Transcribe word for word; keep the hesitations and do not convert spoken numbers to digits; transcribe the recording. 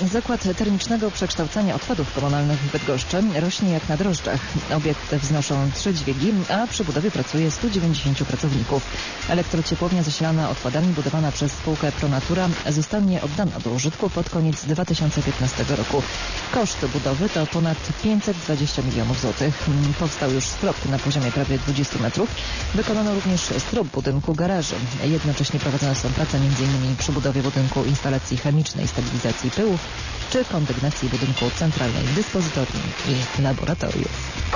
Zakład termicznego przekształcania odpadów komunalnych w Bydgoszczy rośnie jak na drożdżach. Obiekt wznoszą trzy dźwigi, a przy budowie pracuje stu dziewięćdziesięciu pracowników. Elektrociepłownia zasilana odpadami budowana przez spółkę Pronatura zostanie oddana do użytku pod koniec dwa tysiące piętnastego roku. Koszt budowy to ponad pięćset dwadzieścia milionów złotych. Powstał już strop na poziomie prawie dwudziestu metrów. Wykonano również strop budynku garaży. Jednocześnie prowadzone są prace m.in. przy budowie budynku instalacji chemicznej stabilizacji pyłów czy kondygnacji budynku centralnej dyspozytorni i laboratoriów.